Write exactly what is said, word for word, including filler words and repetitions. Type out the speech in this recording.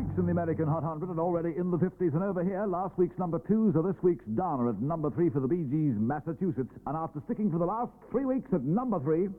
weeks in the American Hot one hundred and already in the fifties. And over here, last week's number twos are this week's Donna at number three for the Bee Gees, Massachusetts. And after sticking for the last three weeks at number three,